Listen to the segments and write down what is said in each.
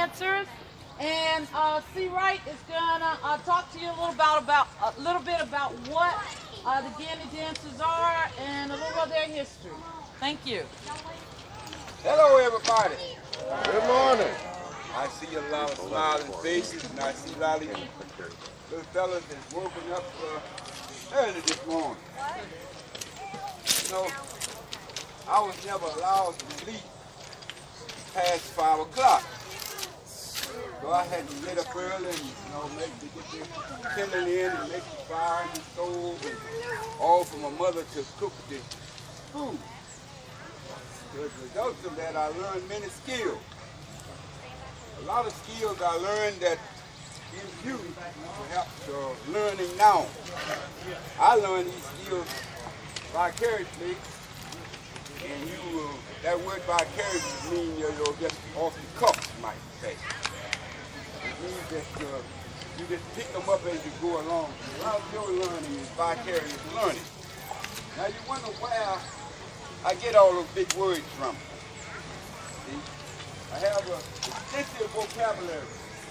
dancers. And C. Wright is gonna talk to you a little bit about what the Gandy dancers are and a little of their history. Thank you. Hello, everybody. Good morning. I see a lot of smiling faces, and I see a lot of you little fellas that's woken up early this morning. You know, I was never allowed to sleep past 5 o'clock. So I had to get up early and, make to get the kindling in and make the fire and the stove and all for my mother to cook the food. As a result of that, I learned many skills. A lot of skills I learned that you perhaps learning now. I learned these skills vicariously, and that word vicariously means you're just off the cuff, you might say. It means that you just pick them up as you go along. A lot of your learning is vicarious learning. Now you wonder where I get all those big words from. See? I have an extensive vocabulary.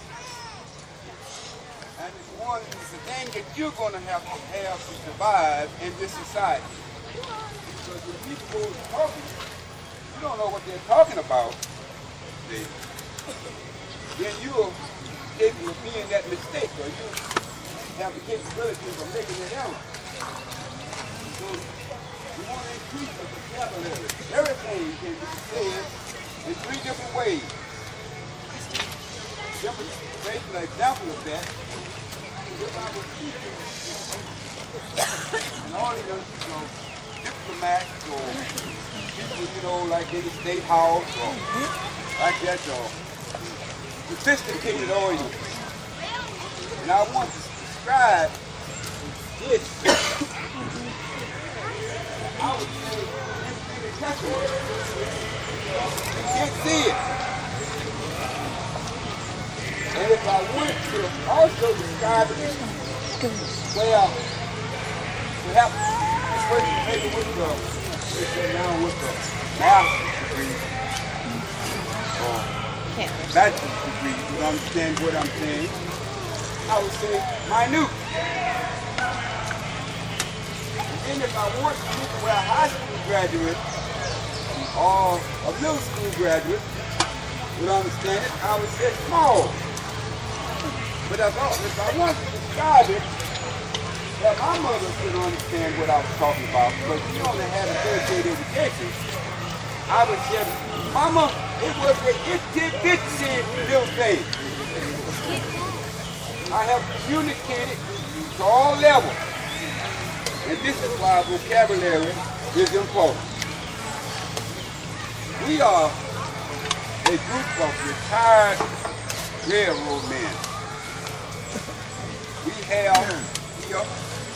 And it's one of the things that you're going to have to survive in this society. Because when people go talking, you don't know what they're talking about. See? Then you're capable of being that mistake, or you have the capability of making it error. So you want to increase the vocabulary. Everything can be said in 3 different ways. An example of that, if I was teaching an audience, diplomats or people, like in the State House or like that, or sophisticated audience. And I want to describe this. I would say you can't see it. And if I wanted to also describe it, well, perhaps the person maybe with the master's degree or bachelor's degree would understand what I'm saying. I would say minute. And then if I want to look where a high school graduate or a middle school graduate would understand it, I would say small. But if I want to describe it, that my mother could understand what I was talking about, because she only had a third-grade education, I would say, Mama, it was the itty-bitty little thing. I have communicated to all levels, and this is why vocabulary is important. We are a group of retired railroad men. We have here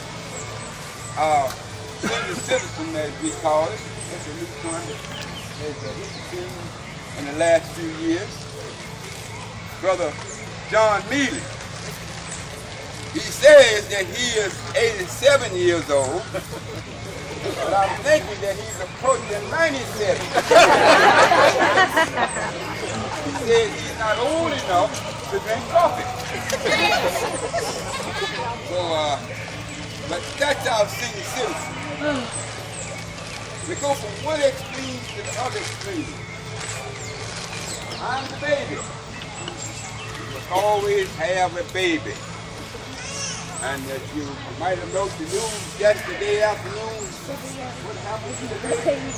senior citizen, as we call it. That's a new term that's been in the last few years. Brother John Mealy. He says that he is 87 years old, but I'm thinking that he's approaching 97. He says he's not old enough to drink coffee. So, but that's our senior citizen. We go from one extreme to the other extreme. I'm the baby. You must always have a baby. And that you might have noticed the news yesterday afternoon. What happened to the baby?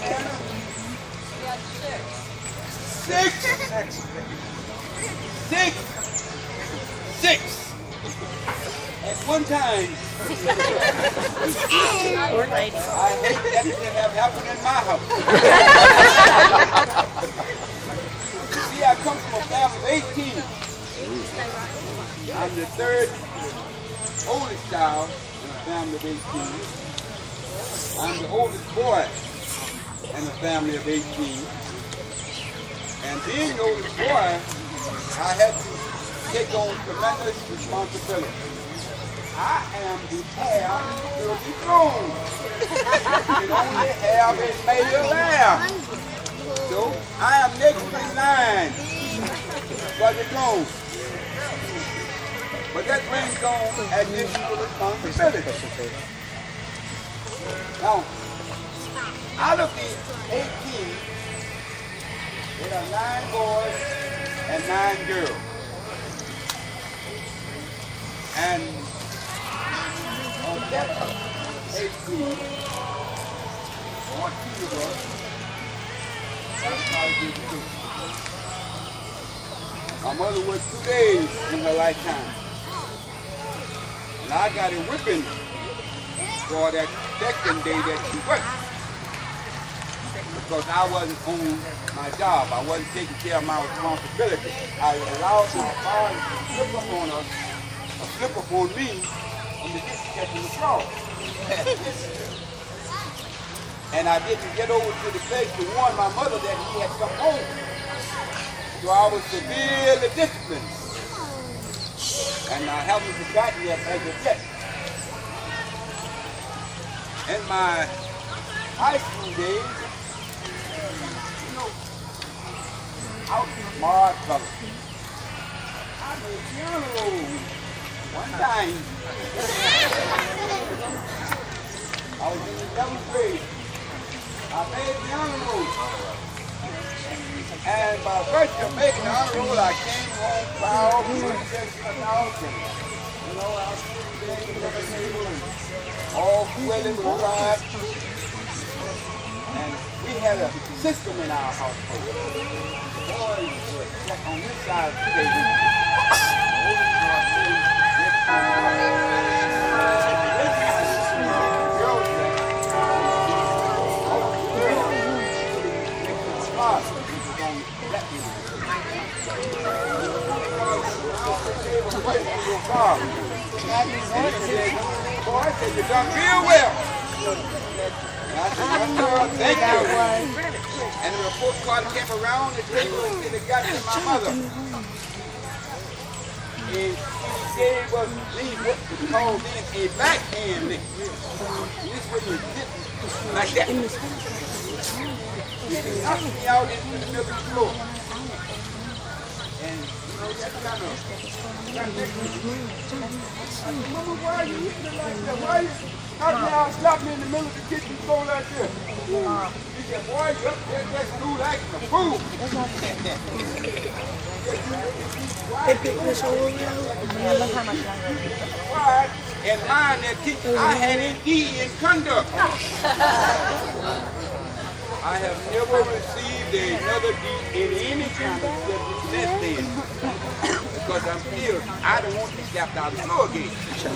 Six. At one time. I hate that to have happened in my house. See, I come from a family of 18. I'm the third oldest child in a family of 18. I'm the oldest boy in a family of 18. And being the oldest boy, I had to take on tremendous responsibility. I am the heir to the throne. You can only have a male heir. So I am next in line. Brother Jones. But that brings on additional responsibility. Now, out of the 18, there are 9 boys and 9 girls. And on that 18, 14 of us got college education. My mother worked 2 days in her lifetime. And I got a whipping for that second day that she worked. Because I wasn't on my job. I wasn't taking care of my responsibility. I allowed my father to slip up on us, or slip up on me, and to get catching the fraud. And I didn't get over to the place to warn my mother that he had come home. So I was severely disciplined. And I haven't forgotten that as of yet. In my high school days, you know, out in Mars Color, I made piano roll one time. I was in the 7th grade. I made piano roll. And by virtue of making the honor roll, I came home proud and you know, I was sitting there at the table and all well in the ride. And we had a system in our household. The boys were sat on this side of the table. The older boys sitting next to the girls sat. All the girls next to the father. Boy, I said, you done real well. And I said, yes, thank you. And the report card came around the table and it got to my mother. And she gave us what we call then a backhand lick. This way you did like that. She knocked me out into the middle of the floor. And you know, that kind of Mama, why are you eating it like that? Why you knock me out, stop me in the middle of the kitchen floor like this? He said, boy, you up there just do like a fool. Why? And mine that teacher, I had an E in conduct. I have never received another D in any kind of subject since then. Because I'm still, I don't want to be slapped out of the floor again.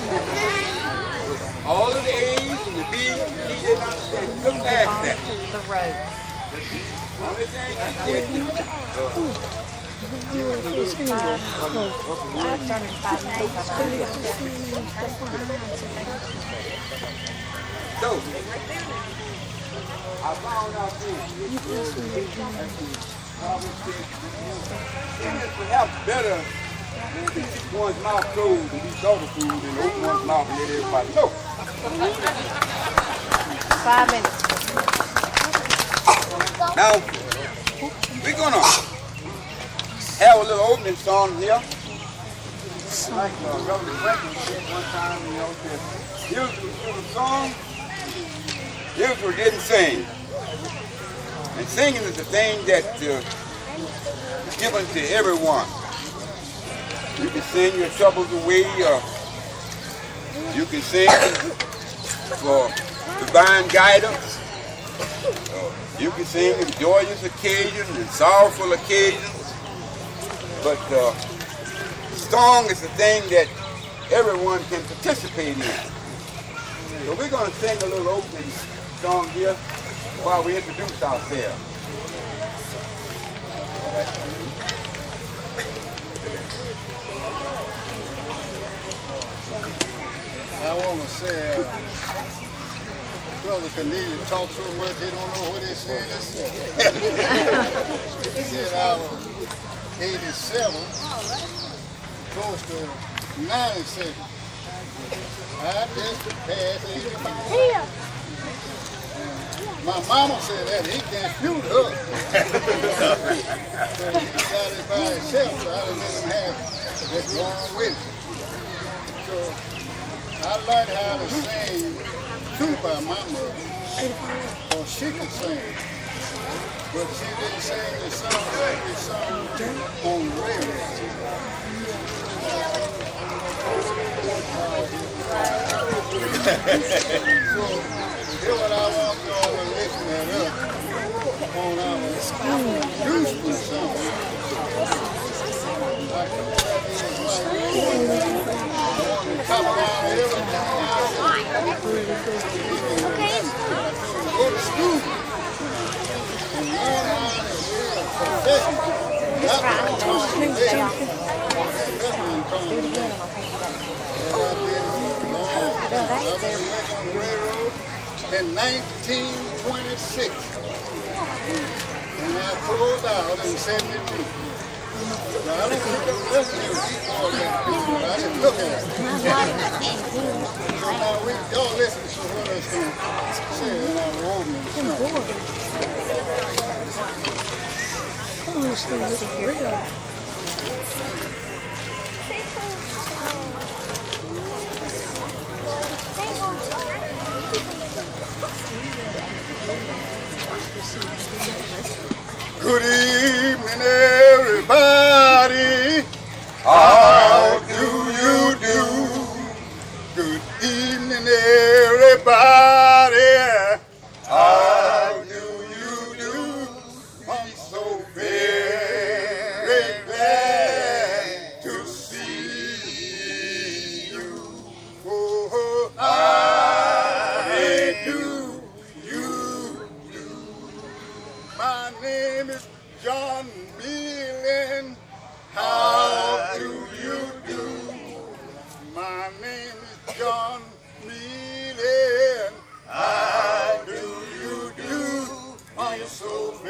All of the A's and the B's, he didn't understand. Look past that. The road. Only thing he said, so, I found out it's perhaps better to keep one's mouth closed and eat other food than open one's mouth and let everybody know. 5 minutes. Now, we're going to have a little opening song here. Like Reverend Franklin said one time, you know, here's a song, Israel didn't sing. And singing is a thing that's given to everyone. You can sing your troubles away, you can sing for divine guidance, you can sing in joyous occasions and sorrowful occasions, but song is a thing that everyone can participate in. So we're going to sing a little opening song here while we introduce ourselves. I want to say, Brother Cornelius talked so much he don't know what he said. He said I was 87, close to 97. I just passed 82. My mama said that he can't shoot her. So he decided if I itself, so I didn't let them have just go on with it. So I learned how to sing too by my mother, or she could sing. But she didn't sing the song like we sung on the radio. So here's what I want y'all to listen that up on our Houston song. Like that is like coming out everything. Go to school and learn how to be a professional. Not on in 1926, and I pulled out in 72. Now, I don't think the rest of them people that people, I didn't look at it. So now y'all listen to what I said in our opening Good evening, everybody. How do you do? Good evening, everybody. How do you do? I'm so very glad to see you. Oh, I do. My name is John Meelan. How do you do? My name is John Meelan. How do you do? I'm so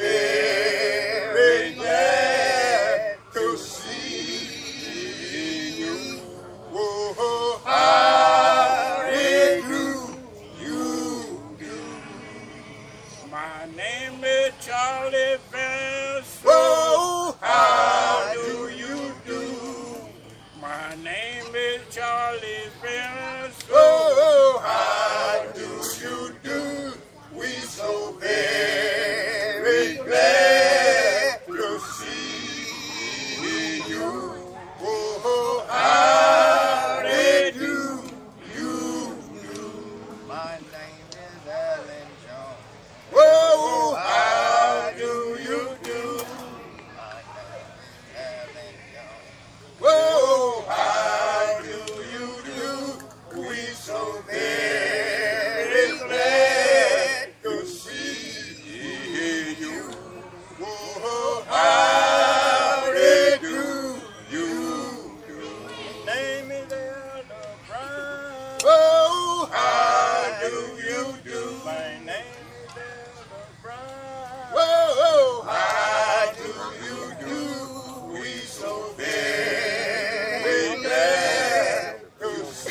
very glad to see you. Oh, how do you do? My name is Charlie Vance. Oh, How do you do? My name is Charlie Vance. oh, how do you do? We so very glad to see you. Oh, how do you do? My name is Alan Jones. Oh, how do you do? My name is Alan Jones. Oh, how do you do? We so very glad to see you. Oh, how do you do? Name is Elder Brown. Oh, how do you do? My name is Elder Brown. Oh, how do you do? We so very glad to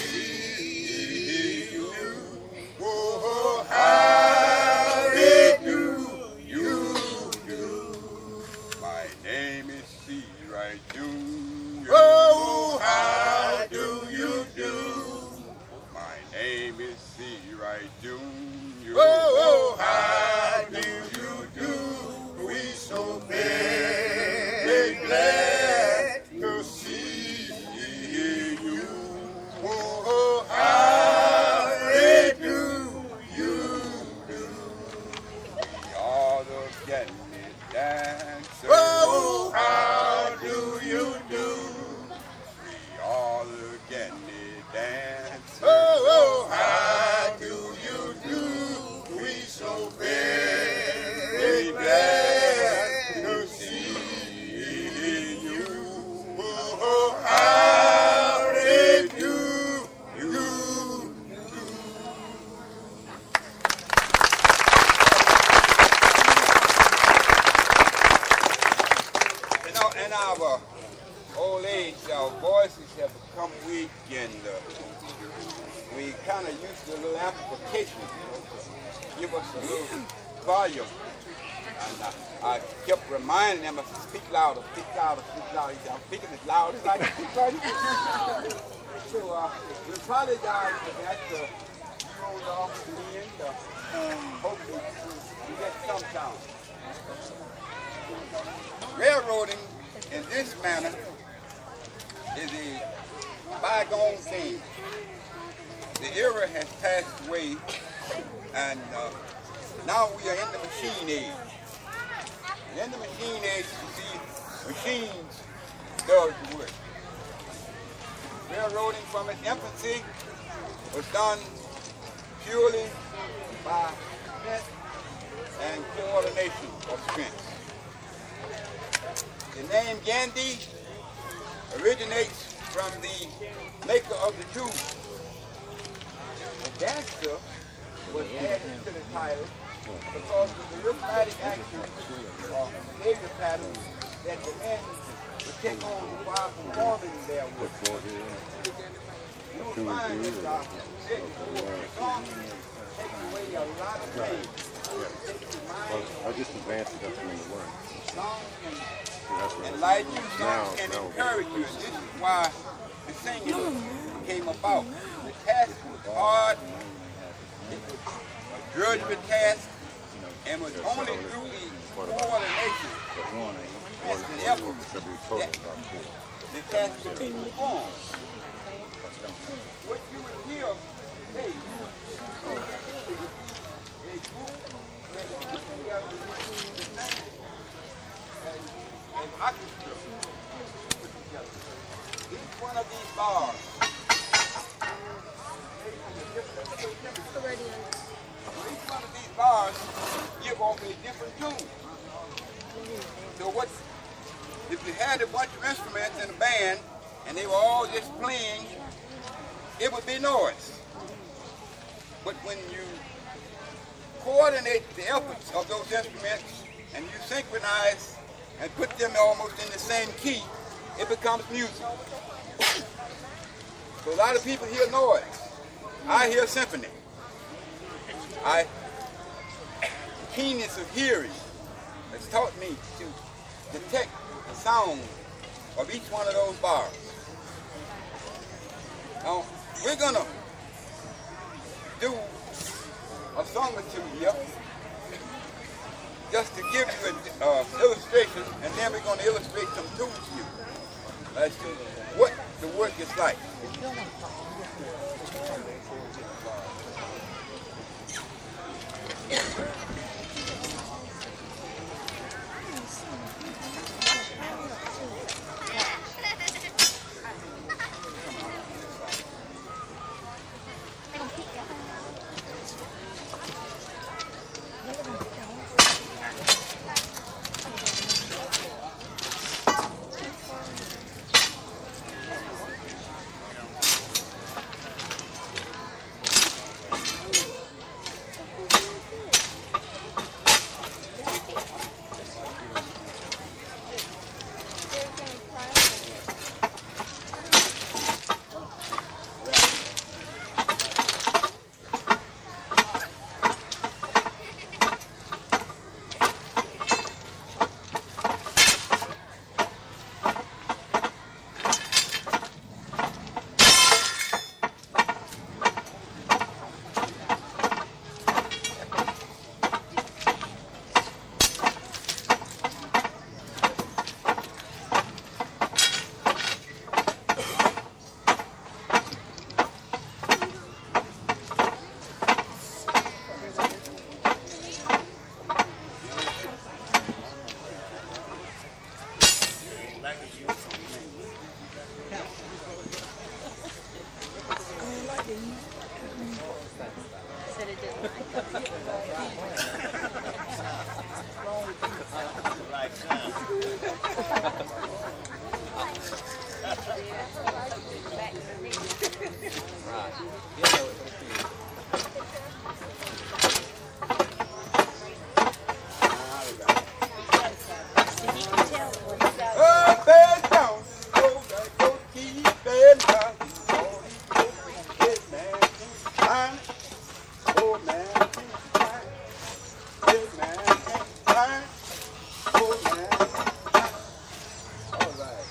see you. Oh, how do you do? My name is C. Wright Jr. Oh, how do you do? My name is C. Wright Jr. Oh, how do you do? We so very glad to see you. Oh, how do you do? We are the Getney Dancers. Oh, how do you do? We are the Getney Dancers. Oh, how do you do? We so very glad to see you. Oh, how do you do? You know, in our old age, our voices have become weak, and we kind of used a little amplification, you know, to give us a little volume. And I kept reminding them, I said, speak louder, speak louder, speak louder. He said, I'm speaking as loud as I can speak right here. So we apologize for that. We rolled off to the end. Hopefully we get some sound. Railroading in this manner is a bygone thing. The era has passed away, and now we are in the machine age. And in the machine age, you see, machines does the work. Railroading from its infancy was done purely by strength and coordination of strength. The name Gandhi originates from the maker of the tube. The dancer was added to the title because of the rhythmic action or behavior pattern that the men would take on while performing their work. You will find that the song takes away a lot of things. I just advanced it up to the word. Song can enlighten you, song can encourage you. This is why the singing came about. The task was hard, it was a drudgery task, and was only through the coordination and the effort that the task could be performed. What you would hear today is a group that put together the same an orchestra put together. Each one of these bars each one of these bars give off a different tune. So what if you had a bunch of instruments in a band and they were all just playing, it would be noise. But when you coordinate the efforts of those instruments and you synchronize and put them almost in the same key, it becomes music. So a lot of people hear noise. I hear symphony. The keenness of hearing has taught me to detect the sound of each one of those bars. Now, we're going to do a song or two here just to give you an illustration, and then we're going to illustrate some tunes to you as to what the work is like. Oh man, Oh, man. All right.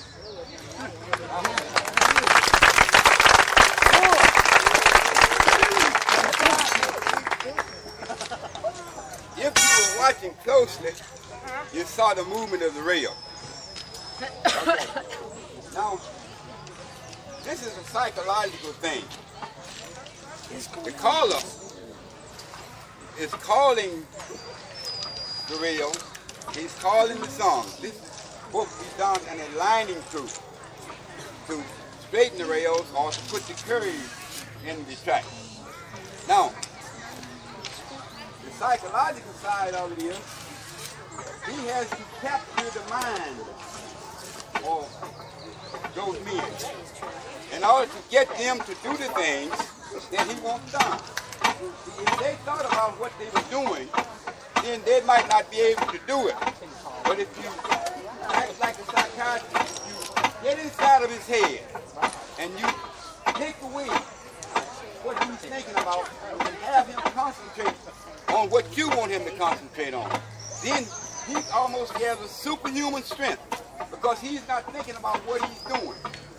If you were watching closely, you saw the movement of the rail. Okay. Now, this is a psychological thing. The caller is calling the rail. He's calling the song. This is supposed to be done in a lining to straighten the rails or to put the curves in the track. Now, the psychological side of it is he has to capture the mind of those men in order to get them to do the things that he wants done. If they thought about what they were doing, then they might not be able to do it. But if you act like a psychiatrist, you get inside of his head and you take away what he's thinking about and have him concentrate on what you want him to concentrate on, then he almost has a superhuman strength because he's not thinking about what he's doing.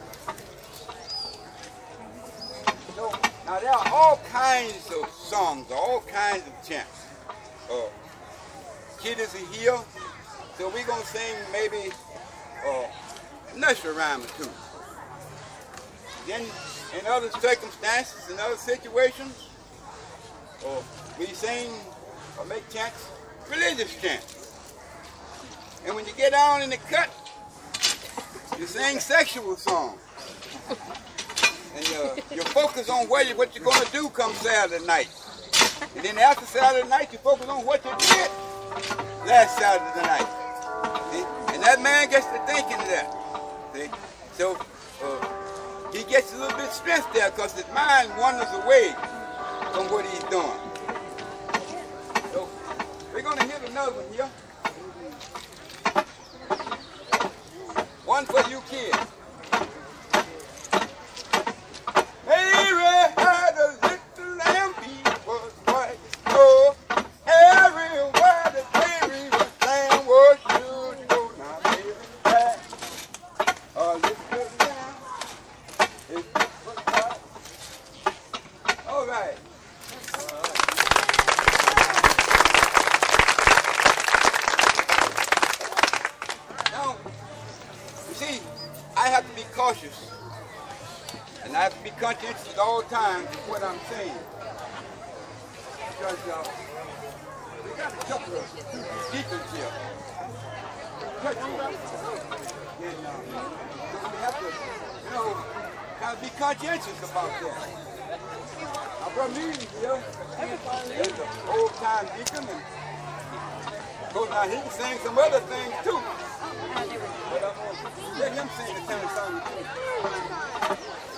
So, now there are all kinds of songs, all kinds of chants. Kiddies are here, so we're going to sing maybe nursery rhyme or two. Then in other circumstances, in other situations, we sing or make chants, religious chants. And when you get down in the cut, you sing sexual songs. And you focus on what you're going to do come Saturday night. And then after Saturday night, you focus on what you did last Saturday night. See? And that man gets to thinking of that. See? So he gets a little bit stressed there because his mind wanders away from what he's doing. So we're going to hit another one here. One for you kids. Mary had a little lamb, he was white as snow. Everywhere the baby was lamb was sure to go. Now Mary had a little lamb, his was white. All right. Now, you see, I have to be cautious. And I have to be conscientious at all times of what I'm saying. Because we got a couple of deacons here. And so we have to, kind of be conscientious about that. Our brother Meeting here, he's an old-time deacon, and of course now he can sing some other things too. But I'm going to let him sing the kind of song too.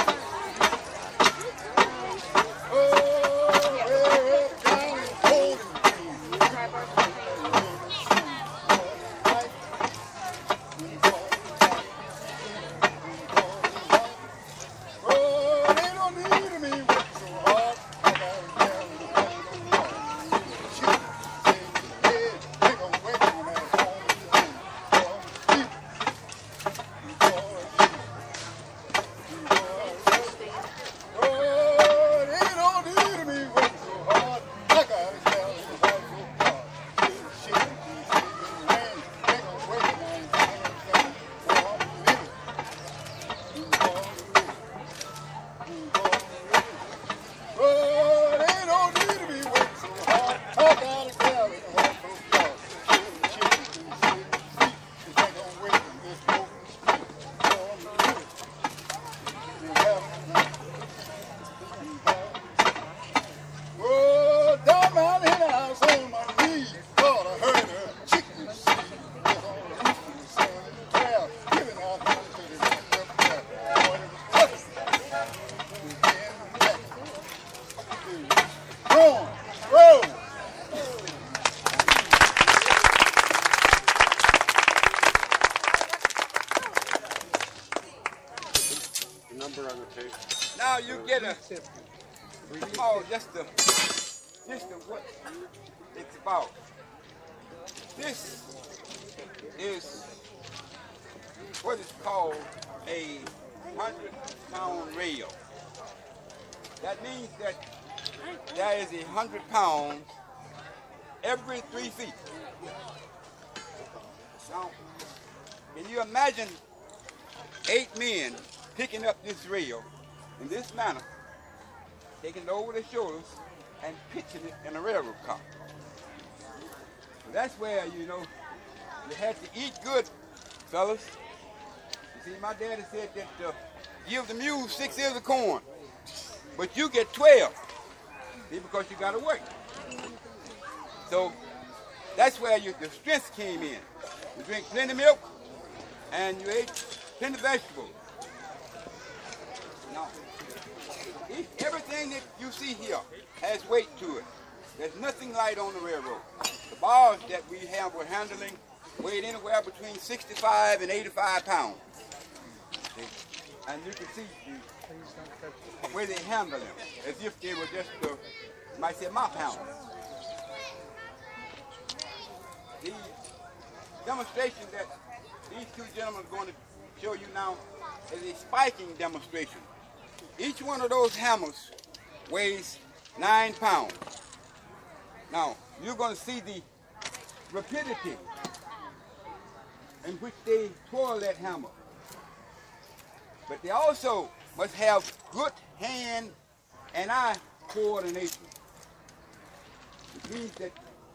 Now you get a small, just what it's about. This is what is called a 100-pound rail. That means that there is 100 pounds every 3 feet. Now, can you imagine 8 men picking up this rail in this manner, taking it over their shoulders and pitching it in a railroad car? So that's where, you know, you had to eat good, fellas. You see, my daddy said that give the mule 6 ears of corn, but you get 12, see, because you got to work. So that's where the strength came in. You drink plenty of milk, and you ate plenty of vegetables. Now, everything that you see here has weight to it. There's nothing light on the railroad. The bars that we have were handling weighed anywhere between 65 and 85 pounds. See? And you can see the way they handle them, as if they were just, you might say, my pounds. The demonstration that these two gentlemen are going to show you now is a spiking demonstration. Each one of those hammers weighs 9 pounds. Now, you're going to see the rapidity in which they twirl that hammer. But they also must have good hand and eye coordination. It means that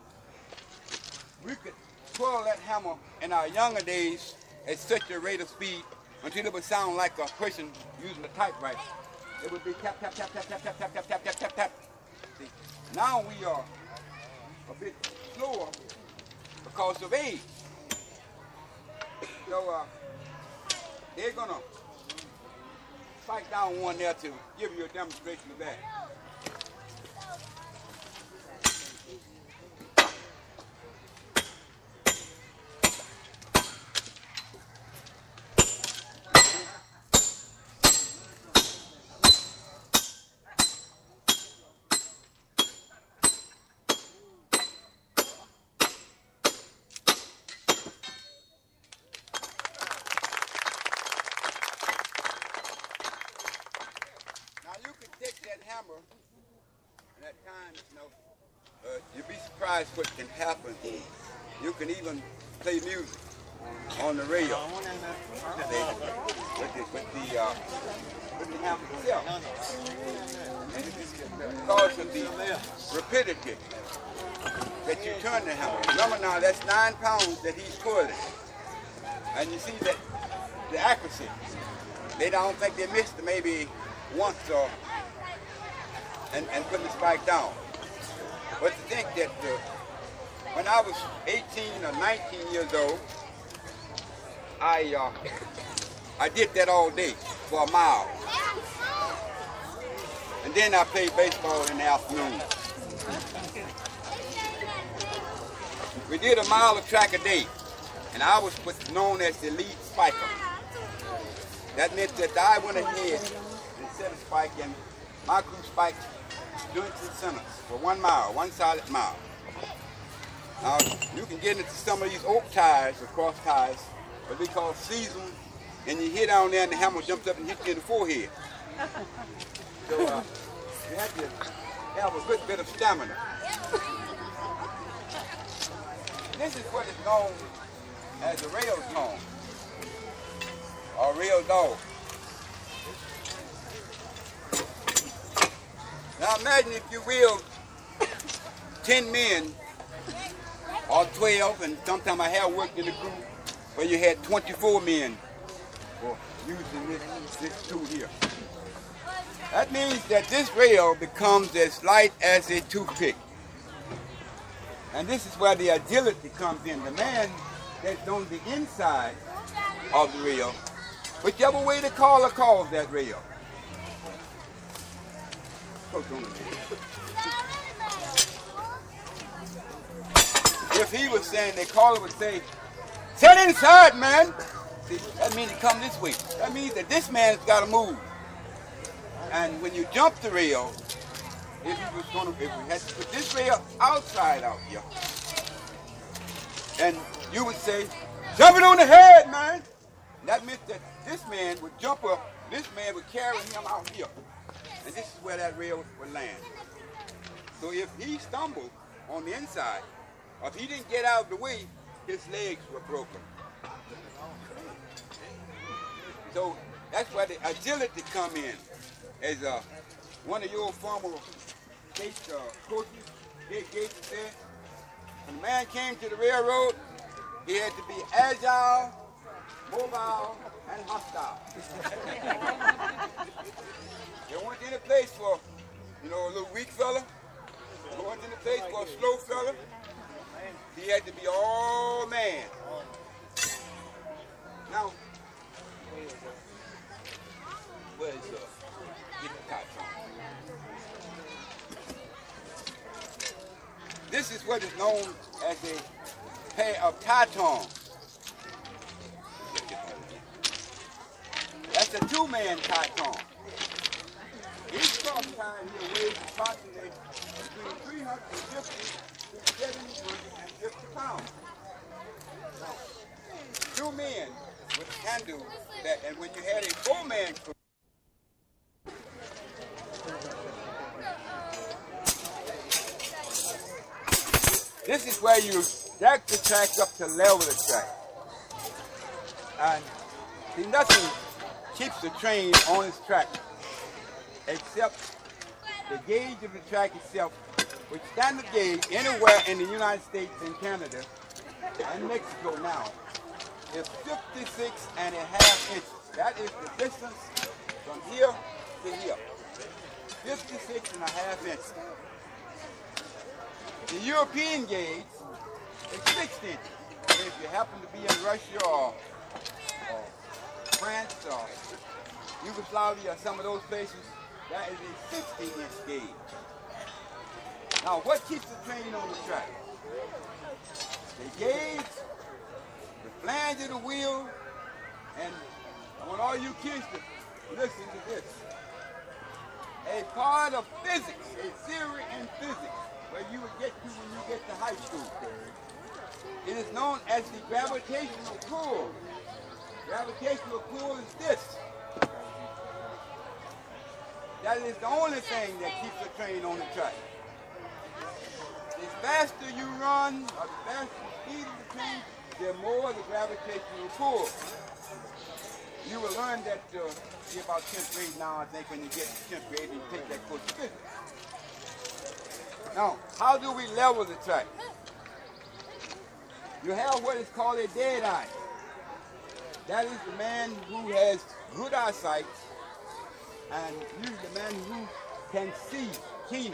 we could twirl that hammer in our younger days at such a rate of speed until it would sound like a person using a typewriter. It would be tap, tap, tap, tap, tap, tap, tap, tap, tap, tap, tap, tap. See, now we are a bit slower because of age. So they're gonna spike down one there to give you a demonstration of that. Hammer, and at times, you know, you'd be surprised what can happen. You can even play music on the rail with the hammer itself. And it is because of the rapidity that you turn the hammer. Remember now, that's 9 pounds that he's twirling. And you see that the accuracy. They don't think they missed it maybe once or and putting the spike down. But to think that when I was 18 or 19 years old, I did that all day for a mile. And then I played baseball in the afternoon. We did a mile of track a day, and I was what's known as the lead spiker. That meant that I went ahead and set a spike, and my crew spiked doing some centers for 1 mile, 1 solid mile. Now, you can get into some of these oak ties or cross ties, what we call seasons, and you hit down there and the hammer jumps up and hits you in the forehead. So you have to have a good bit of stamina. This is what is known as a rail tone, or rail dog. Now imagine, if you will, 10 men, or 12, and sometimes I have worked in the crew where you had 24 men using this tool here. That means that this rail becomes as light as a toothpick. And this is where the agility comes in. The man that's on the inside of the rail, whichever way the caller calls that rail. If he was saying, the caller would say, "Sit inside, man." See, that means he come this way. That means that this man's got to move. And when you jump the rail, if we had to put this rail outside out here, and you would say, Jumping on the head, man. That meant that this man would jump up, this man would carry him out here. And this is where that rail would land. So if he stumbled on the inside, or if he didn't get out of the way, his legs were broken. So that's where the agility come in. As one of your former state coaches, Dick Gates, said, when a man came to the railroad, he had to be agile, mobile, and hostile. There wasn't any place for, a little weak fella. There wasn't any place for a slow fella. He had to be all man. Now, where's get the top on? This is what is known as a pair of tie-tongs. That's a two-man tie-tong. Each cross tie here weighs approximately between 350 to 750 pounds. Now, two men would handle that, and when you had a four-man crew, this is where you jack the track up to level the track. And see, nothing keeps the train on its track except the gauge of the track itself, which standard gauge anywhere in the United States and Canada and Mexico now is 56.5 inches. That is the distance from here to here. 56.5 inches. The European gauge is 6 inches. And if you happen to be in Russia or France or Yugoslavia or some of those places, that is a 60-inch gauge. Now, what keeps the train on the track? The gauge, the flange of the wheel, and I want all you kids to listen to this. A part of physics, a theory in physics, where you would get to when you get to high school. It is known as the gravitational pull. Gravitational pull is this. That is the only thing that keeps the train on the track. The faster you run, or the faster the speed of the train, the more the gravitational pull. You will learn that you're about 10th grade now, I think, when you get to 10th grade and you take that course of physics. Now, how do we level the track? You have what is called a dead eye. That is the man who has good eyesight, and usually the man who can see keener.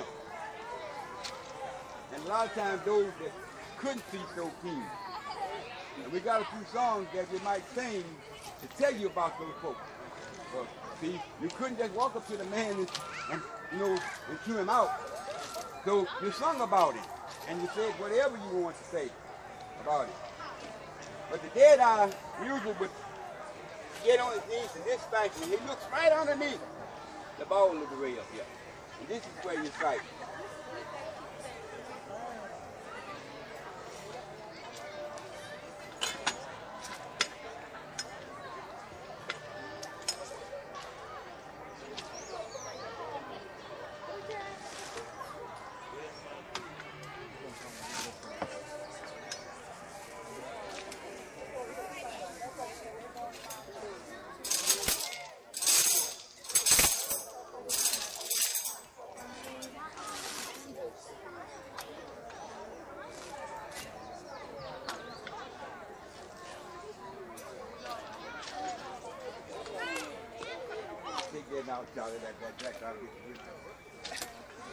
And a lot of times those that couldn't see so keen. And we got a few songs that we might sing to tell you about those folks. But see, you couldn't just walk up to the man and chew him out. So you sung about him, and you said whatever you want to say about it. But the dead eye usually would get on his knees in this fashion. He looks right underneath the ball of the rail here. And this is where you sight. Getting out, Charlie, that track out of it.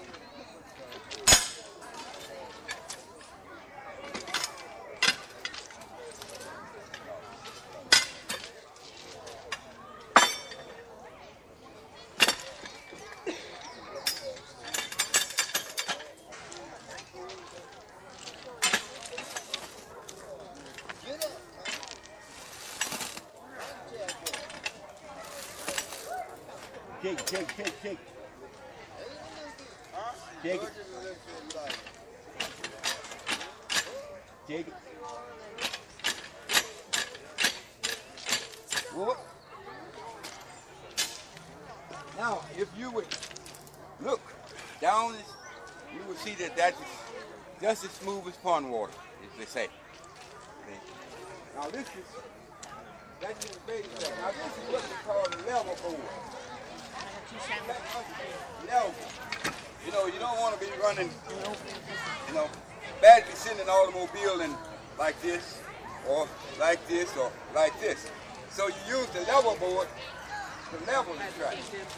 Shake, shake, shake, shake. Shake it. Shake it. Whoop. Now, if you would look down this, you will see that that is just as smooth as pond water, as they say. See? Now this is, that's just base track. Now this is what they call a level board. Level. You know, you don't want to be running, you know, badly sending an automobile in like this, or like this, or like this. So you use the level board to level the track.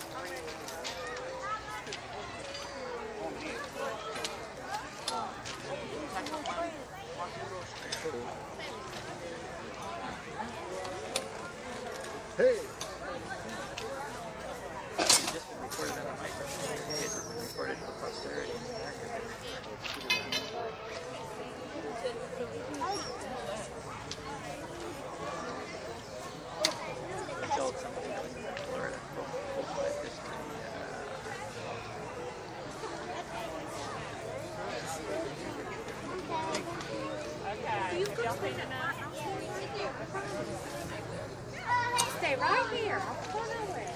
Hey. Stay right here. I'll pull away.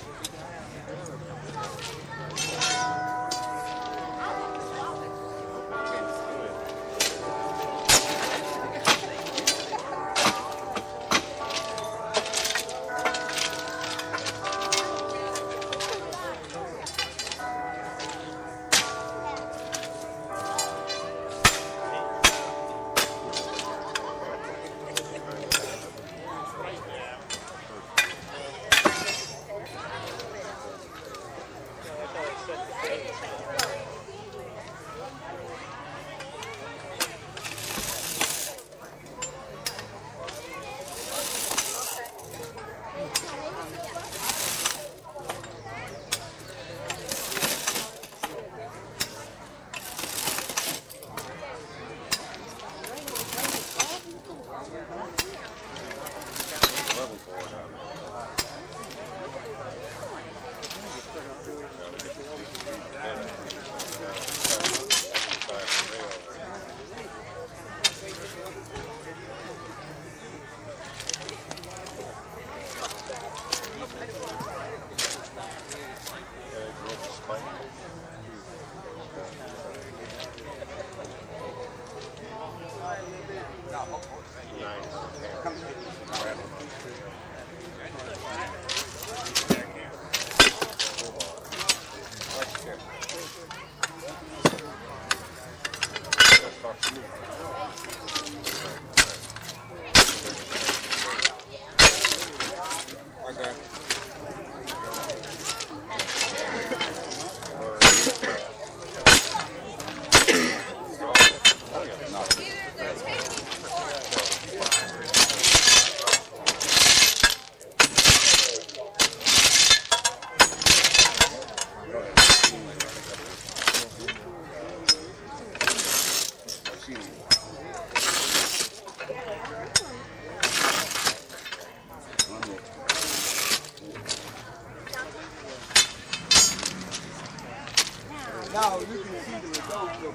Now you can see the results of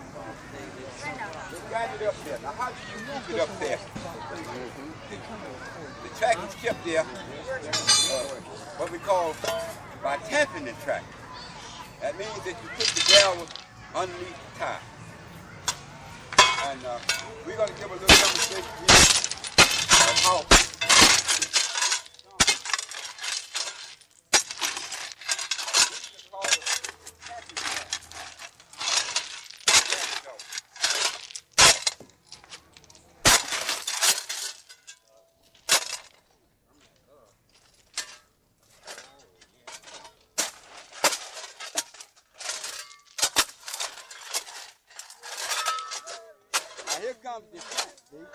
they got it up there. Now how do you move it up there? The track is kept there, what we call by tapping the track. That means that you put the gravel underneath the tire. And we're going to give a little demonstration here of how. Here comes the track, see?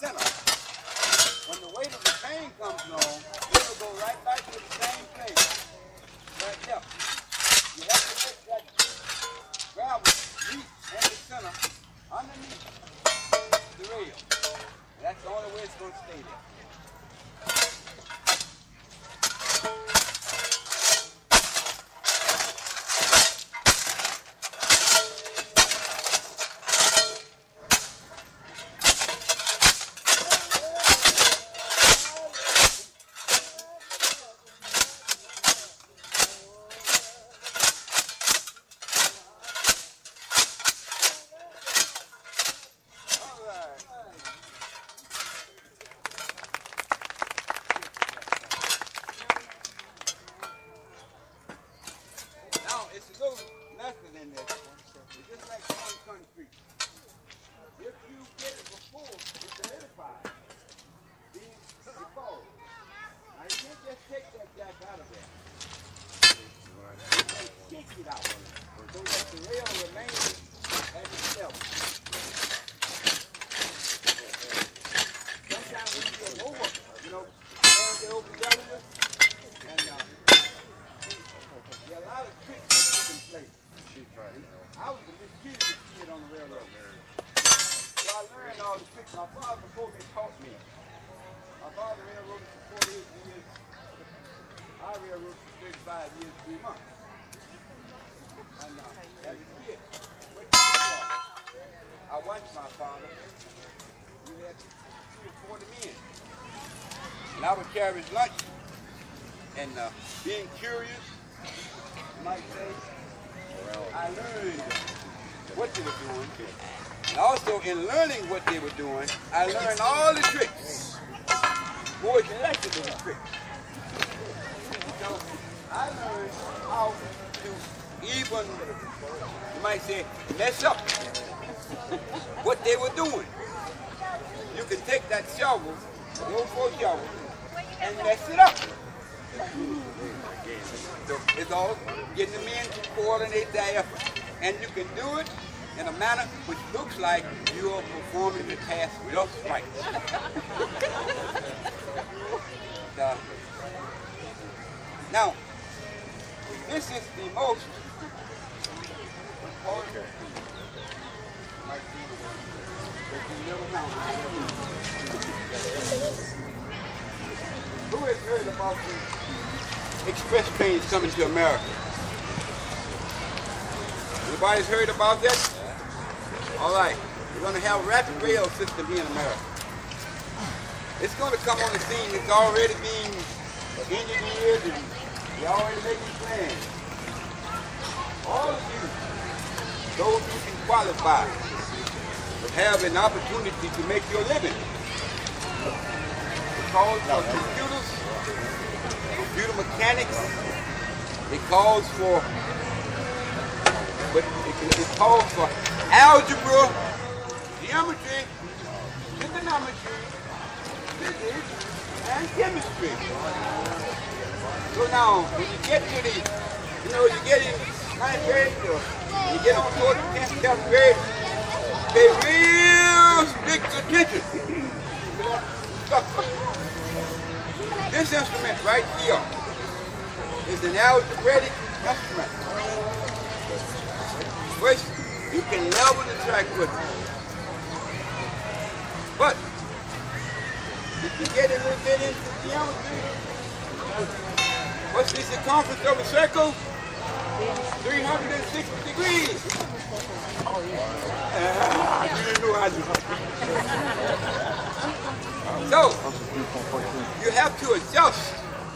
center, when the weight of the pain comes along, it will go right back to the same place. Right there. You have to let that gravel meet in the center underneath the rail. That's the only way it's going to stay there. Now, it's a little method in this. It's just like pouring concrete. If you get it before it's solidified, then it falls. Now, you can't just take that jack out of there. You can kick it out so that the rail remains at its level. Sometimes when you get over, get over yellowness, and there are a lot of tricks that you can play. I was a bit curious kid on the railroad. So I learned all the tricks. My father before me taught me. My father railroaded for 48 years. I railroaded for 35 years, 3 months. And as a kid, I watched my father. We had 2 or 40 men. And I would carry his lunch. And being curious, you might say, I learned what they were doing. And also in learning what they were doing, I learned all the tricks. More selected of the tricks. So I learned how to even, you might say, mess up what they were doing. You can take that shovel, the old 4 shovel, and mess it up. So it's all getting the men to coordinate their effort. And you can do it in a manner which looks like you are performing the task just right. Now, this is the most important. Who has heard about the express trains coming to America? Anybody's heard about that? All right, we're going to have a rapid rail system here in America. It's going to come on the scene. It's already being engineered and they're already making plans. All of you, those who can qualify, will have an opportunity to make your living. It calls for computers, computer mechanics. It calls for, it calls for algebra, geometry, trigonometry, physics, and chemistry. So now, when you get to the, you get in 9th grade, or you get on toward the 10th, 12th grade, pay real strict attention. This instrument right here is an algebraic instrument. First, you can level the track with it. But if you get a little bit into geometry, what's the circumference of a circle? 360 degrees. You didn't know how to. So, you have to adjust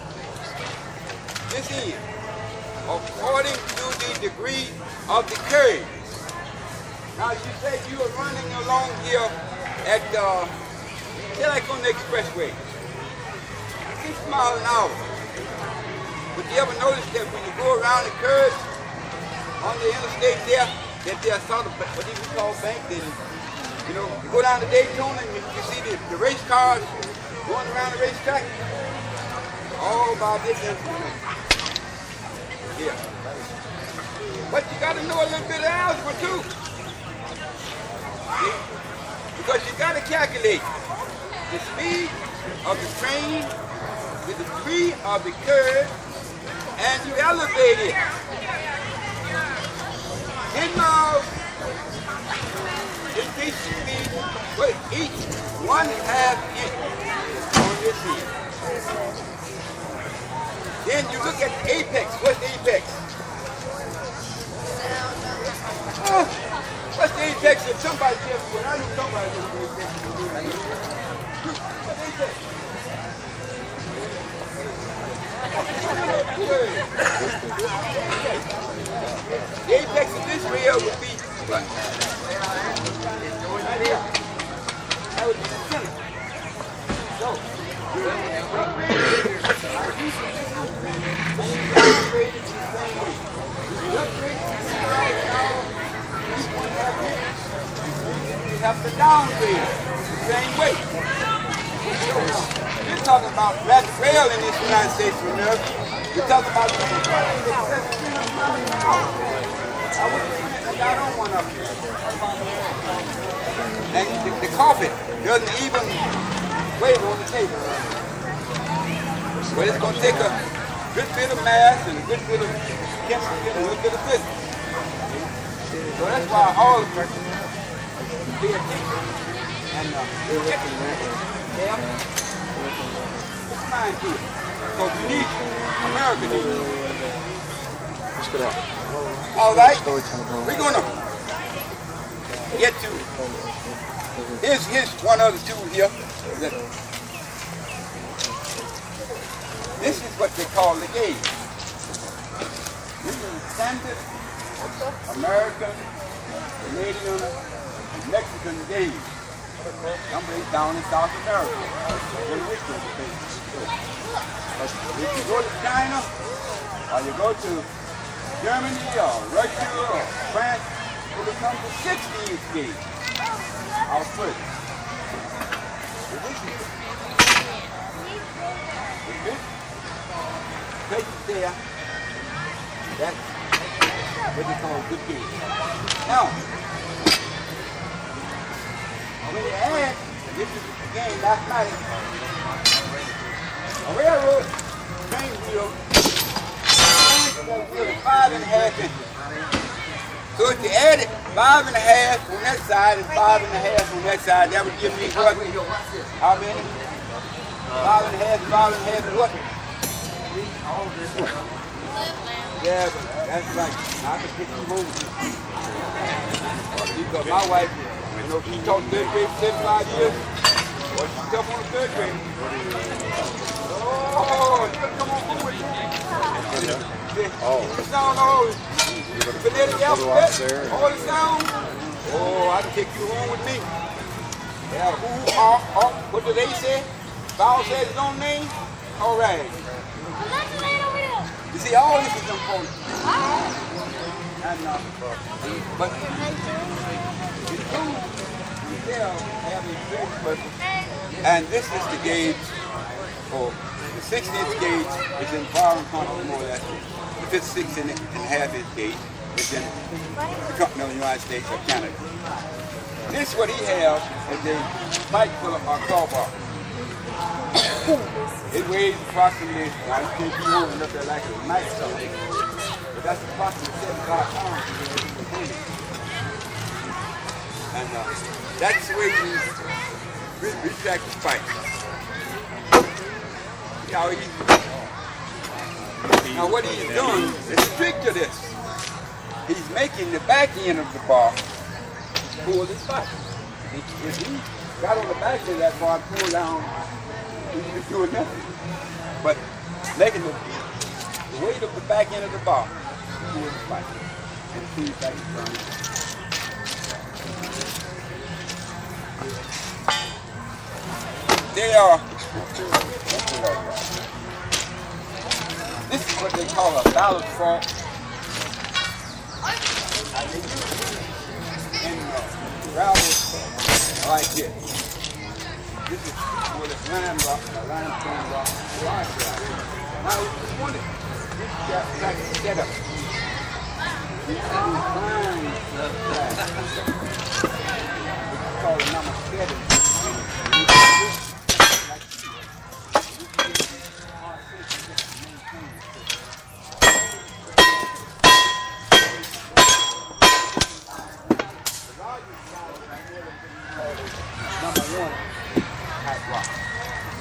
this end according to the degree of the curve. Now, you say you are running along here at, say like on the expressway, 6 miles an hour. But you ever notice that when you go around the curves on the interstate there, that there are sort of what we call banks, and you go down to Daytona and you see the race cars going around the racetrack. All about this instrument. Yeah. But you got to know a little bit of algebra too. See? Because you got to calculate the speed of the train with the speed of the curve, and you elevate it. 10 miles increase speed with each 1/2 inch on this here. Then you look at the apex. What's the apex? What's the apex? If somebody tells me what I know, somebody knows the apex. What's the apex? The apex of this rail would be what? Right here. That would be the center. So, you have to downgrade the same way. We're talking about that rail in this United States of America. We're talking about I don't want up here. And the carpet doesn't even wave on the table. But it's going to take a good bit of math and a good bit of chemistry and a little bit of physics. So that's why all of us pay attention and check it. Yeah. Put mind to it. Because we need America needs it. All right, we're going to get to, here's one other tool here. This is what they call the gauge. This is standard American, Canadian, and Mexican gauge. Someplace down in South America. If you go to China, or you go to Germany, or Russia, or France, it becomes a 60-inch gauge. I'll put it. Take it there. That's what they call a good gauge. Now, when you add, this is again last night, a railroad train wheel is 5.5 inches. So if you add it 5.5 on that side and 5.5 on that side, that would give me what? How many? 5.5, 5.5 is what? Yeah, but that's right. I can pick you over. Because my wife, you know, she taught 3rd grade for 75 years. Well, she's tough on the 3rd grade. Oh, you better come on home with me. Oh. The sound, all the phonetic alphabet, all the sound. Oh, I can take you home with me. Yeah, what do they say? Vowel says his own name? All right. You see, all this is important. And, but the tools you tell have a great purpose. And this is the gauge, or the 6-inch gauge is in foreign countries more or less. The 56.5-inch gauge is in the continental United States or Canada. This, what he has, is a pipe full of crowbar. It weighs approximately, I don't think you want to look at like a knife something, but that's approximately 75 pounds. And that's the way you retract the pipe. See how easy. Now what he's doing is a trick to this. He's making the back end of the bar pull this pipe. If he got on the back end of that bar and pull down, he's doing nothing. But making the weight of the back end of the bar pull the pipe and pull it back in front. They are, this is what they call a ballast fault. And gravel like this. This is where the limestone rock, Now you just want it. This got like a setup. This is fine glass. It's called a number 7.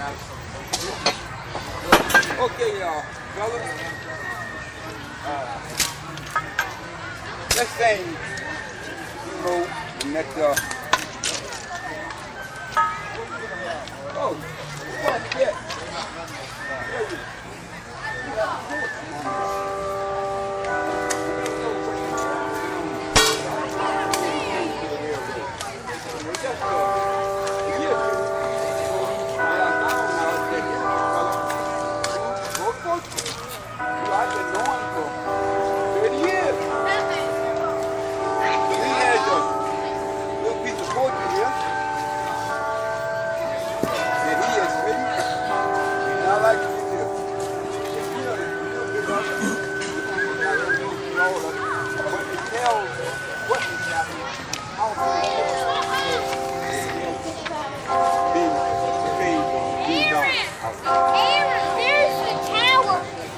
Okay, y'all, fellas. Let's sing, you know, the next, oh, what, yeah. I've been knowing for 30 years. He has a little piece of poetry here that he has written, and I like to read this. But it tells what is happening, how things being done. Aaron, there's the tower.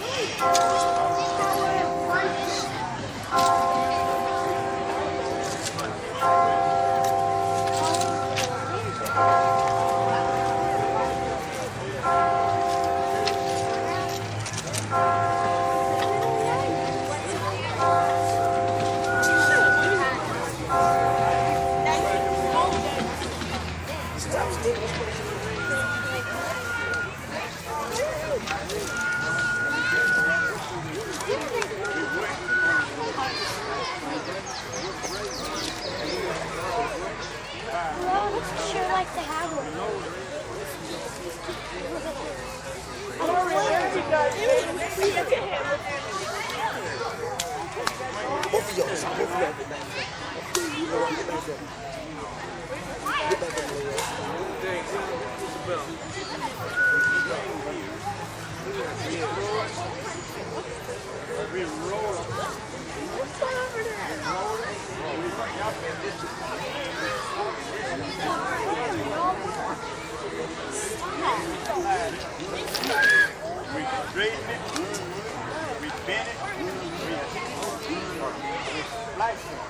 Sure like to have one. We straighten it, we bend it, we slice it,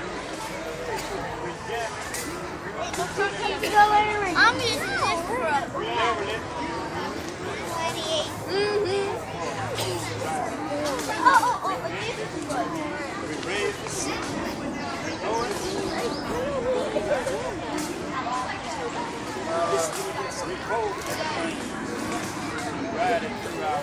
we jam it, I'm using this for a we level it, 28. we raise it, we lower it, we fold it, ride it through our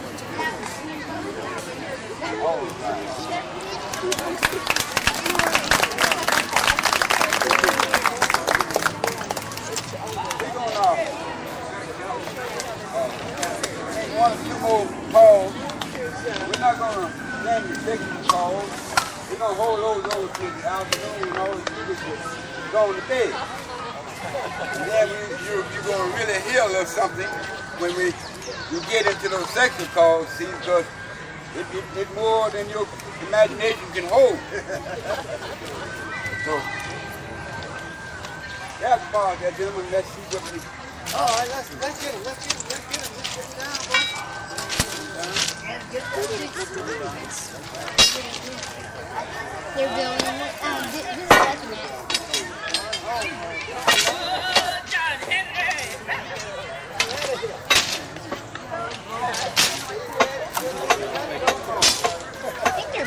One or two more calls. We're not going to name the second calls. We're going to hold those over to the afternoon and all the people to go to bed. And then you're going to really hear a little something when you get into those second calls, see, because it's more than your imagination can hold. So, that's part of that, gentlemen. Let's see what we... All right, let's get it. Let's get it down, boy. They're building this is document. I think they're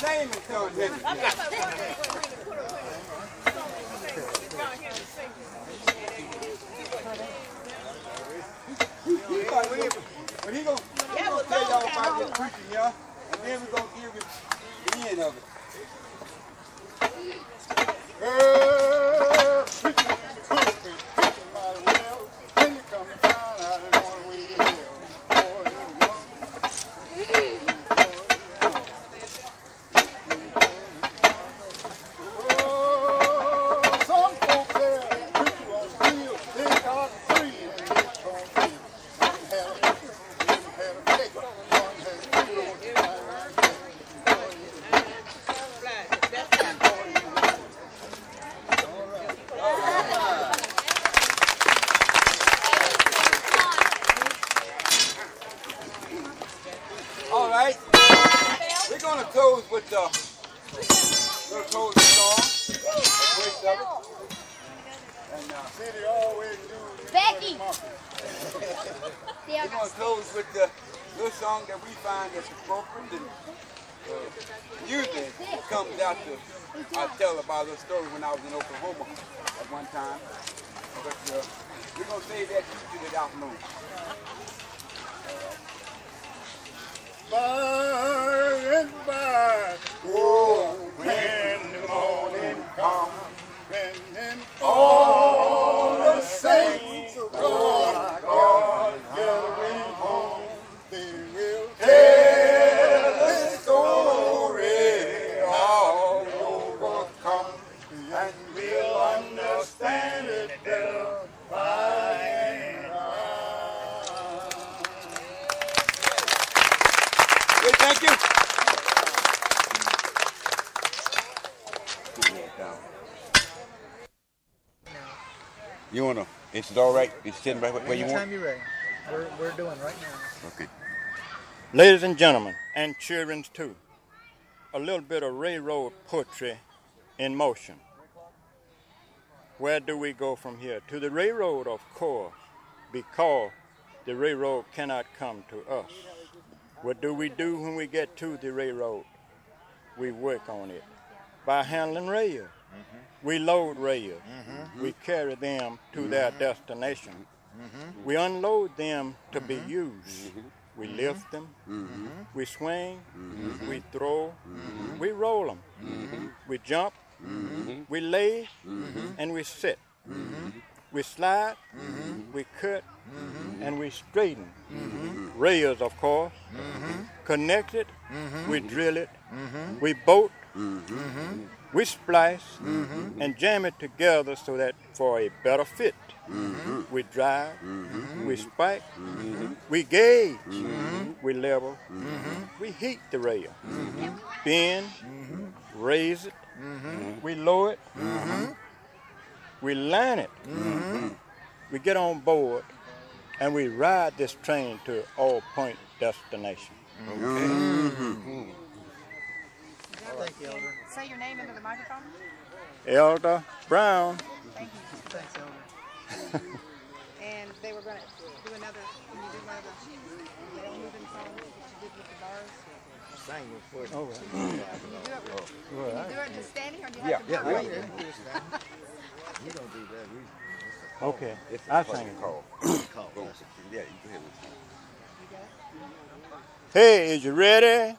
name is John Henry. But he gonna tell y'all about this preaching, yeah? And then we're gonna give him the end of it. All right, we're gonna close with the song, verse of it. And City always do. Becky! we're gonna close with the little song that we find that's appropriate and usually it comes out to. I tell about a story when I was in Oklahoma at one time, but we're gonna save that to the afternoon. By and by, oh, when the morning comes, and all the saints of God are gathering home, they will tell the story all overcome, and we'll understand it better by and by. Thank you. You wanna? Is it all right? It's sitting right where you want. Anytime you're ready. We're doing right now. Okay. Ladies and gentlemen, and children too, a little bit of railroad poetry in motion. Where do we go from here? To the railroad, of course, because the railroad cannot come to us. What do we do when we get to the railroad? We work on it by handling rails. We load rails. We carry them to their destination. We unload them to be used. We lift them. We swing. We throw. We roll them. We jump. We lay. And we sit. We slide. We cut. And we straighten. Rails, of course. Connected. We drill it. We bolt. We splice and jam it together so that for a better fit. We drive, we spike, we gauge, we level, we heat the rail, bend, raise it, we lower it, we line it, we get on board, and we ride this train to all point destination. Thank you, Elder. Say your name into the microphone. Elder Brown. Thank you. Thanks, Elder. And they were going to do another, can you do one of the rail moving songs that you did with the bars? Sang before. Oh, Can you do it just standing or do you have to do it? We don't do that. okay. I sing it. Call. Yeah, you go ahead. Hey, is you ready?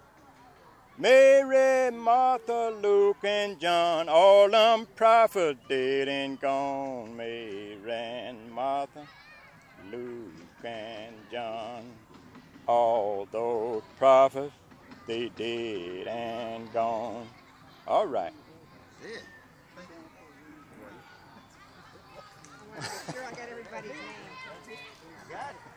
Mary, Martha, Luke, and John, all them prophets dead and gone. Mary and Martha, Luke, and John, all those prophets, they dead and gone. All right. Yeah. I want to make sure I got everybody's name. Got it.